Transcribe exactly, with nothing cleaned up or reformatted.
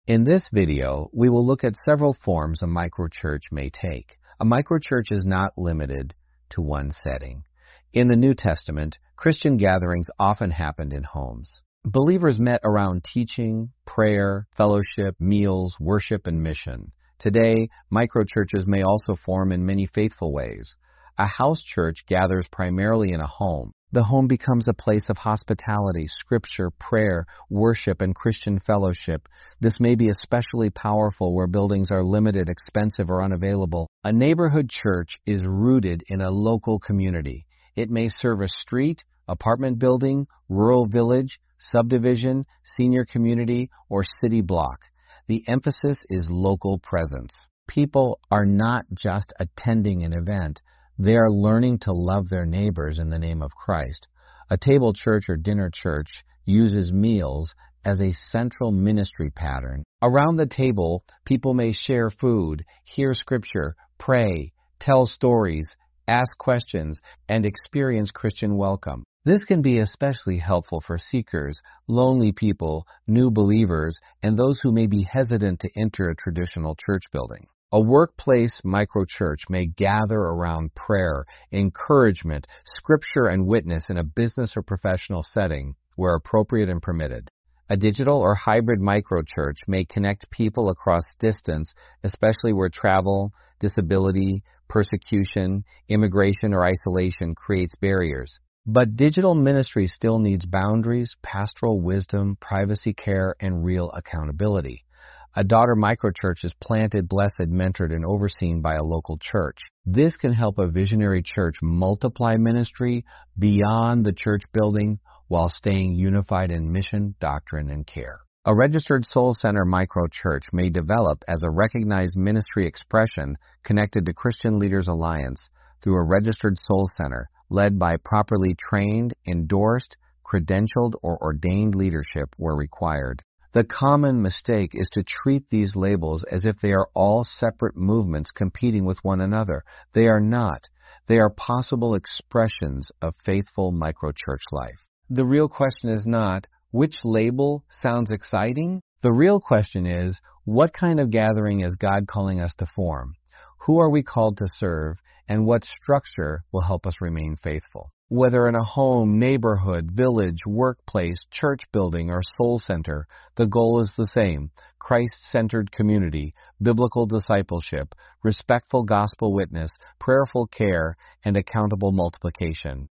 In this video, we will look at several forms a microchurch may take. A microchurch is not limited to one setting. In the New Testament, Christian gatherings often happened in homes. Believers met around teaching, prayer, fellowship, meals, worship, and mission. Today, microchurches may also form in many faithful ways. A house church gathers primarily in a home. The home becomes a place of hospitality, scripture, prayer, worship, and Christian fellowship. This may be especially powerful where buildings are limited, expensive, or unavailable. A neighborhood church is rooted in a local community. It may serve a street, apartment building, rural village, subdivision, senior community, or city block. The emphasis is local presence. People are not just attending an event. They are learning to love their neighbors in the name of Christ. A table church or dinner church uses meals as a central ministry pattern. Around the table, people may share food, hear scripture, pray, tell stories, ask questions, and experience Christian welcome. This can be especially helpful for seekers, lonely people, new believers, and those who may be hesitant to enter a traditional church building. A workplace microchurch may gather around prayer, encouragement, scripture, and witness in a business or professional setting where appropriate and permitted. A digital or hybrid microchurch may connect people across distance, especially where travel, disability, persecution, immigration, or isolation creates barriers. But digital ministry still needs boundaries, pastoral wisdom, privacy care, and real accountability. A daughter microchurch is planted, blessed, mentored, and overseen by a local church. This can help a visionary church multiply ministry beyond the church building while staying unified in mission, doctrine, and care. A registered Soul Center microchurch may develop as a recognized ministry expression connected to Christian Leaders Alliance through a registered Soul Center led by properly trained, endorsed, credentialed, or ordained leadership where required. The common mistake is to treat these labels as if they are all separate movements competing with one another. They are not. They are possible expressions of faithful microchurch life. The real question is not, which label sounds exciting? The real question is, what kind of gathering is God calling us to form? Who are we called to serve? And what structure will help us remain faithful? Whether in a home, neighborhood, village, workplace, church building, or soul center, the goal is the same: Christ-centered community, biblical discipleship, respectful gospel witness, prayerful care, and accountable multiplication.